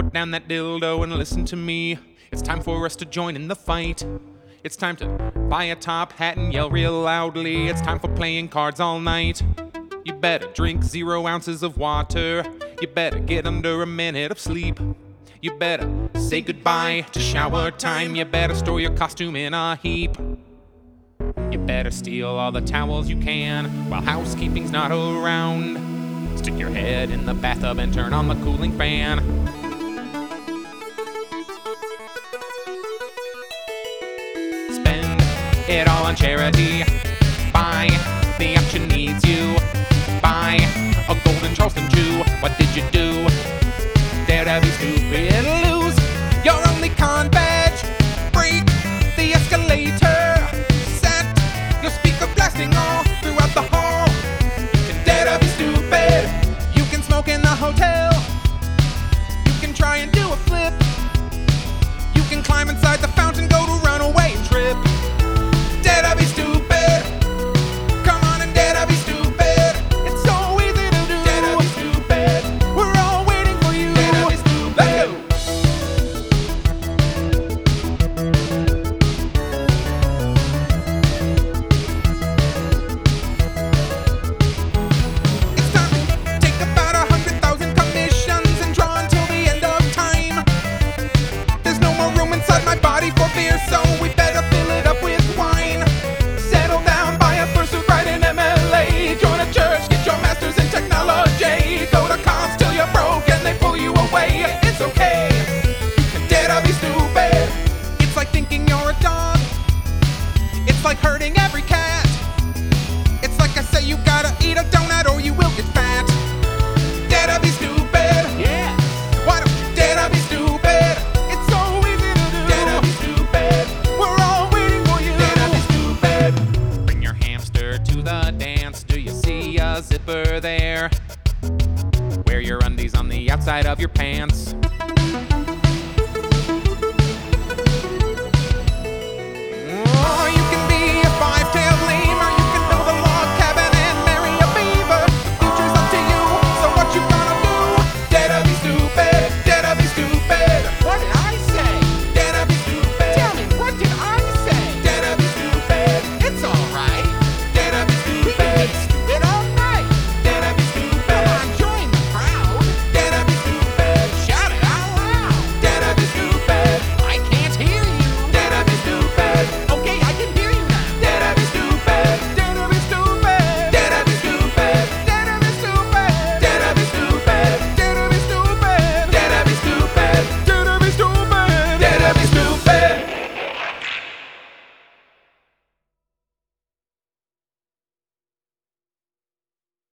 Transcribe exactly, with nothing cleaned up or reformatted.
Put down that dildo and listen to me. It's time for us to join in the fight. It's time to buy a top hat and yell real loudly. It's time for playing cards all night. You better drink zero ounces of water. You better get under a minute of sleep. You better say goodbye to shower time. You better store your costume in a heap. You better steal all the towels you can while housekeeping's not around. Stick your head in the bathtub and turn on the cooling fan. Spend it all on charity. Buy the action needs you. Buy a golden Charleston Chew. What did you do? Dare to be stupid, lose your only con badge. Break the escalator. Set your speaker blasting all throughout the hall. You can dare to be stupid. You can smoke in the hotel. You can try and do a flip. You can climb inside the fountain, go to run away and trip. Dare to be stupid. Come on and dare to be stupid. It's so easy to do. Dare to be stupid. We're all waiting for you. Dare to be stupid. Let's go. It's time to take about a hundred thousand commissions and draw until the end of time. There's no more room inside my body for beer, so we better fill it up with wine. Settle down, buy a fursuit right in M L A. Join a church, get your masters in technology. Go to cons till you're broke and they pull you away. It's okay, you can dare to be stupid. It's like thinking you're a dog. It's like hurting every cat. It's like I say you gotta eat a donut or you will get fat. Dare to be stupid. Yeah. Why don't you dare to be stupid? It's so easy to do. Dare to be stupid. We're all waiting for you. Dare to be stupid. Bring your hamster to the dance. Do you see a zipper there? Wear your undies on the outside of your pants. Oh, you can